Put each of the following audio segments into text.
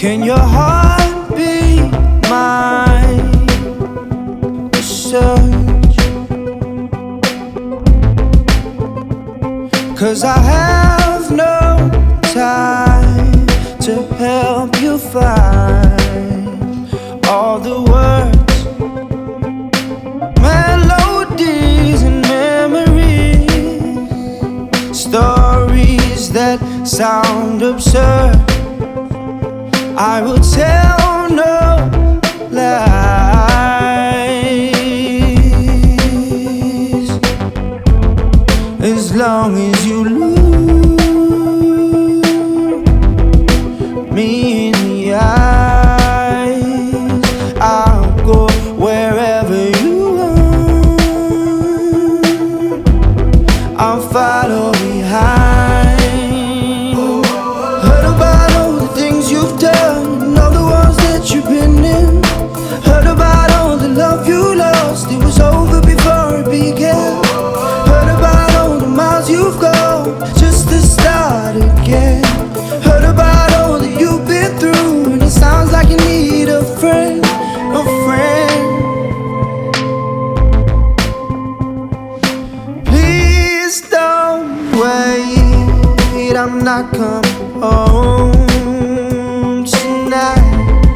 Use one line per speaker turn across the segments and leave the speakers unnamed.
Can your heart be my search? 'Cause I have no time to help you find all the words, melodies and memories, stories that sound absurd. I will tell no lies as long as you look me in the eyes. I'll go wherever you want. I'll follow behind. Heard about all the things you've done, all the wars that you've been in. Heard about all the love you lost, it was over before it began. Heard about all the miles you've gone just to start again. Heard about all that you've been through, and it sounds like you need a friend, a friend. Please don't wait, I'm not coming home tonight.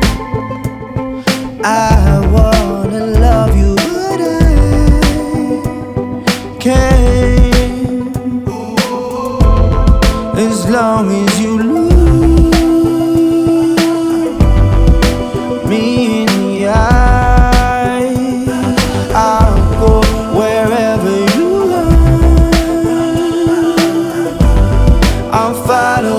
I wanna love you, but I can't. As long as you look me in the eye, I'll go wherever you are. I'll follow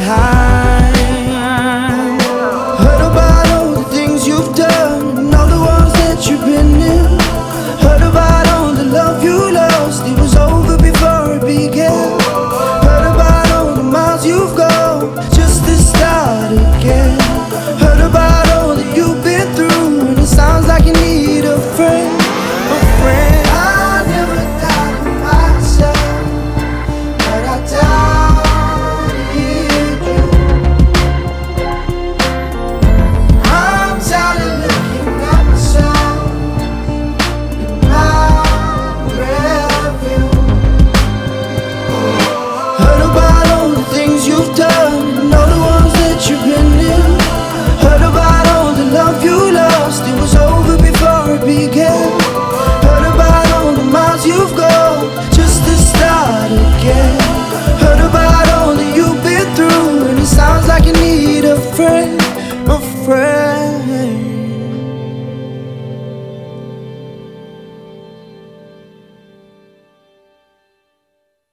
behind. Heard about all the things you've done, and all the wars that you've been in. Heard about all the love you lost, it was over before it began. Heard about all the miles you've gone just to start again. Heard about all that you've been through, and it sounds like you need a friend, a friend. I never doubted myself, but I doubted you. I'm tired of looking at myself in my rearview. Heard about all the things you've done, and all the ones that you've been in. Heard about all the love you lost, it was over before it began. Heard about all the miles you've gone just to start again. Heard about all that you've been through, and it sounds like you need a friend, a friend.